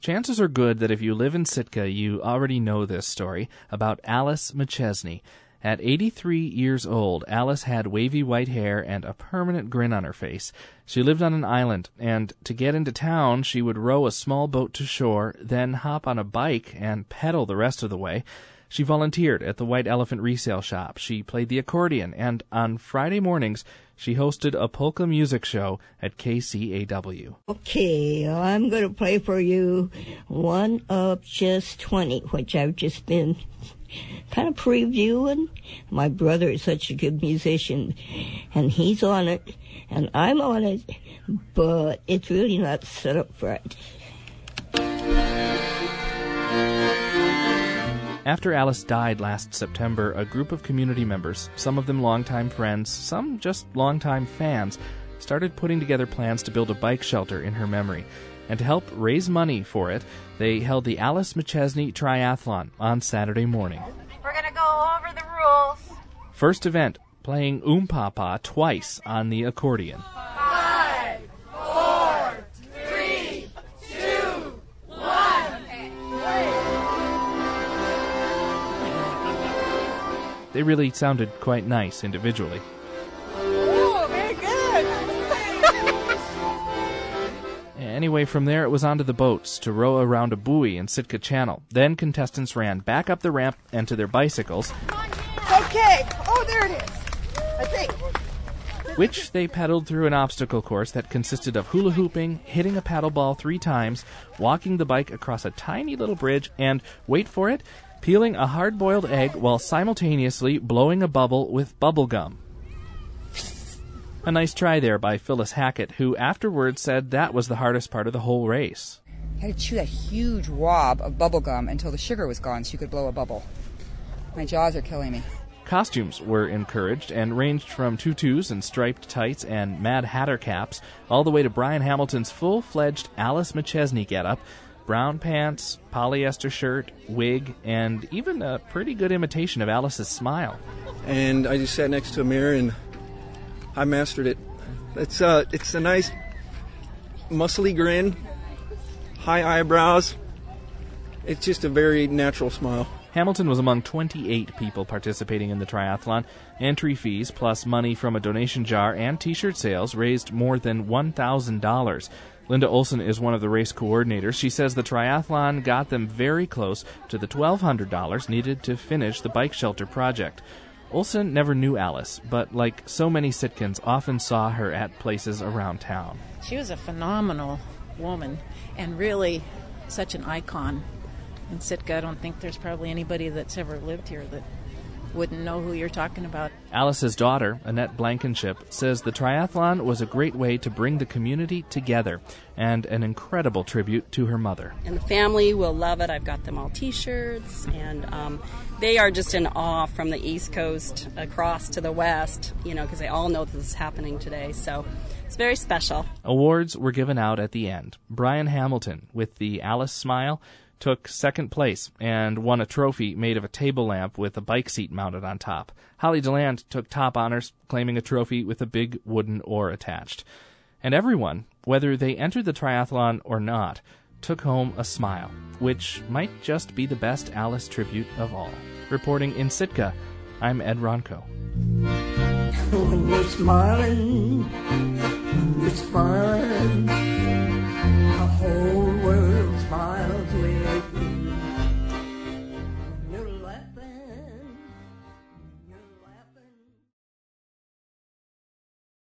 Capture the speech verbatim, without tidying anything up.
Chances are good that if you live in Sitka, you already know this story about Alice McChesney. At eighty-three years old, Alice had wavy white hair and a permanent grin on her face. She lived on an island, and to get into town, she would row a small boat to shore, then hop on a bike and pedal the rest of the way. She volunteered at the White Elephant resale shop. She played the accordion, and on Friday mornings, she hosted a polka music show at K C A W. Okay, I'm going to play for you one of just twenty, which I've just been kind of previewing. My brother is such a good musician, and he's on it, and I'm on it, but it's really not set up right. After Alice died last September, a group of community members, some of them longtime friends, some just longtime fans, started putting together plans to build a bike shelter in her memory. And to help raise money for it, they held the Alice McChesney Triathlon on Saturday morning. We're going to go over the rules. First event, playing Oom Papa twice on the accordion. Five, four, three, two, one. They really sounded quite nice individually. Oh, very good. Anyway, from there it was onto the boats to row around a buoy in Sitka Channel. Then contestants ran back up the ramp and to their bicycles. Okay. Oh, there it is. I think. Which they pedaled through an obstacle course that consisted of hula hooping, hitting a paddle ball three times, walking the bike across a tiny little bridge, and, wait for it, peeling a hard-boiled egg while simultaneously blowing a bubble with bubble gum. A nice try there by Phyllis Hackett, who afterwards said that was the hardest part of the whole race. I had to chew that huge wad of bubble gum until the sugar was gone so you could blow a bubble. My jaws are killing me. Costumes were encouraged and ranged from tutus and striped tights and Mad Hatter caps all the way to Brian Hamilton's full-fledged Alice McChesney getup. Brown pants, polyester shirt, wig, and even a pretty good imitation of Alice's smile. And I just sat next to a mirror and I mastered it. It's uh, it's a nice, muscly grin, high eyebrows. It's just a very natural smile. Hamilton was among twenty-eight people participating in the triathlon. Entry fees, plus money from a donation jar and T-shirt sales, raised more than one thousand dollars. Linda Olson is one of the race coordinators. She says the triathlon got them very close to the twelve hundred dollars needed to finish the bike shelter project. Olson never knew Alice, but like so many Sitkans, often saw her at places around town. She was a phenomenal woman and really such an icon in Sitka. I don't think there's probably anybody that's ever lived here that wouldn't know who you're talking about. Alice's daughter, Annette Blankenship, says the triathlon was a great way to bring the community together and an incredible tribute to her mother. And the family will love it. I've got them all T-shirts, and um, they are just in awe from the East Coast across to the West, you know, because they all know this is happening today. So it's very special. Awards were given out at the end. Brian Hamilton, with the Alice smile, took second place and won a trophy made of a table lamp with a bike seat mounted on top. Holly DeLand took top honors, claiming a trophy with a big wooden oar attached. And everyone, whether they entered the triathlon or not, took home a smile, which might just be the best Alice tribute of all. Reporting in Sitka, I'm Ed Ronco. When you're smiling, you're smiling. I hope